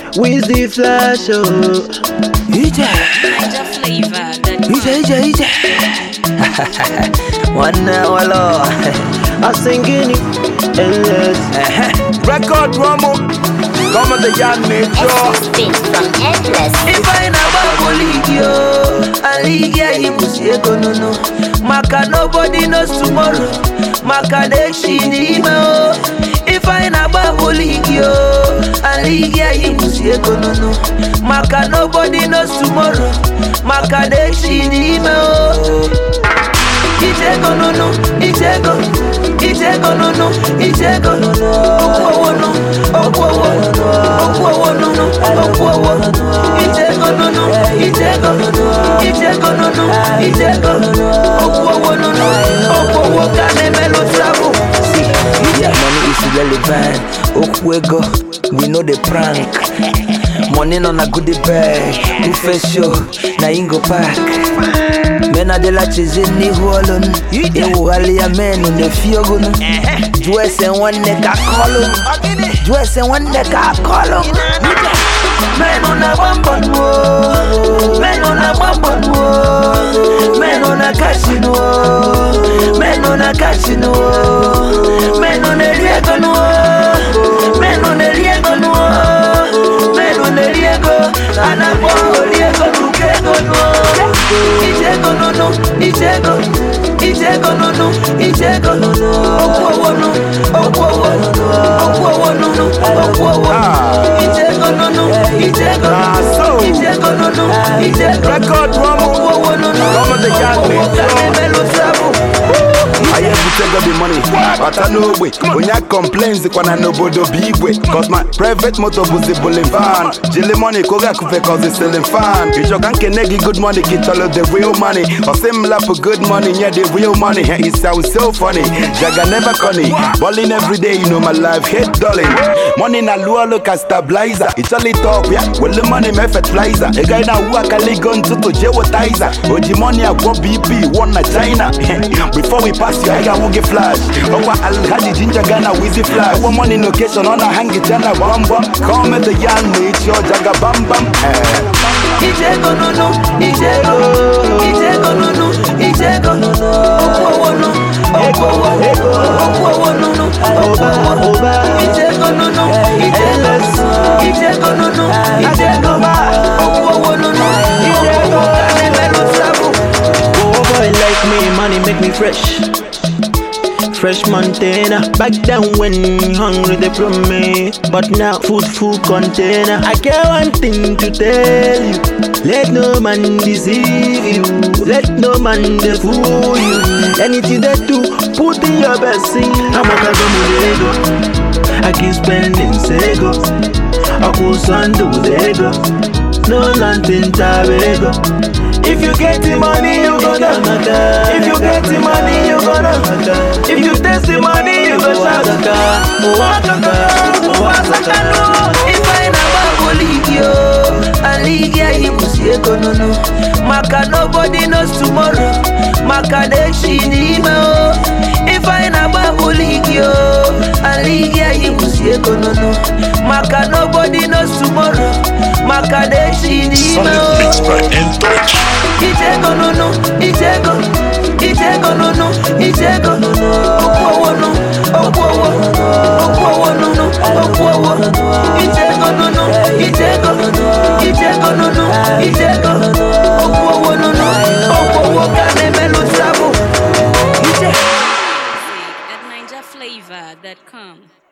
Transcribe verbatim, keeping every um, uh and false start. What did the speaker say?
with the flash, oh. Ije, Niger flavor. Ije, Ije, Ije. One hour long. I'm singing it endless. Record Romo, come on the young nature. Spin from endless. If I never believe you, I leave you music no no. Maka nobody knows tomorrow. Maka neshini if I never believe you, I leave you music no no. Maka nobody knows tomorrow. Maka neshini Ijego no no, Ijego, Ijego no no, Ijego no no, oh no, oh oh oh no no, oh oh Ijego no no, Ijego no no, Ijego no no, Ijego no no, oh oh no no, oh oh can melo travel. See, yeah, money is irrelevant. Okwego, we know the prank. Money on a goodie bag, who face show, na ingo pack. Men a de la cheze ni holon. E ou ali a men on the fiogun. Dress and one neck a column. Dress and one neck a column. Men on a bumper no. Men on a bumper no. Men on a casino. Men on a casino. Men on a riego no. Men on a riego no. Men on a riego. And a bongo riego no kego no. Ijego no no, Ijego, Ijego no no, Ijego no no, oh oh no, oh oh oh, oh oh no no, oh oh, Ijego no no, Ijego, Ijego no no, Ijego. Record Romo, oh oh no no, come on the young nature. I have to take the money, but I know way. When I complains, the one I know bodo big way. Cause my private motor was the bullet van. Jelly money, koga kufe cause it's selling fan. If you can't negi good money, get all of the real money. Or similar for good money, yeah, the real money. It sounds so funny. Jaga never conny. Balling every day, you know my life hit darling. Money na lua look a stabilizer. It's only talk, yeah. Well, the money me fertilizer. A guy na who a kali gun to to geotizer. Oji money a go B B, one na China. Before we pass you, I got woogie flash. Owa Alhaji Ginger Ghana Wizzy flash. Our money location on a hang it and a bam bam. Come at the young nature, Jaga bam bam. Ijego no no, Ijego, Ijego no no, Ijego no no, oh oh no, oh oh oh no no, oh oh Ijego no no, Ijego, Ijego no no, Ijego oh oh no no, Ijego can never travel. Oh boy like me, money make me fresh. Fresh Montana. Back then when hungry they from me, but now food full container. I get one thing to tell you: let no man deceive you. Let no man they fool you. Anything they do, put in your best thing. I'm a go. I keep spending sego. I go son do sego. No land in Tabego. If you get the money, you gonna matter. If you get the money, you gonna matter. If you taste the money, you gonna matter. If I never believe you, I leave you music no no. Maka nobody knows tomorrow. Maka neshini if I never believe you, I leave you music no no. Maka nobody knows tomorrow. Maka neshini Solid mix by N-Touch. Ijego no no, Ijego, Ijego no no, Ijego no no, oh oh no, oh oh oh, oh no no, oh oh Ijego no no, Ijego, Ijego no no, Ijego, oh oh no no, oh oh can melo travel. At niger flavor dot com.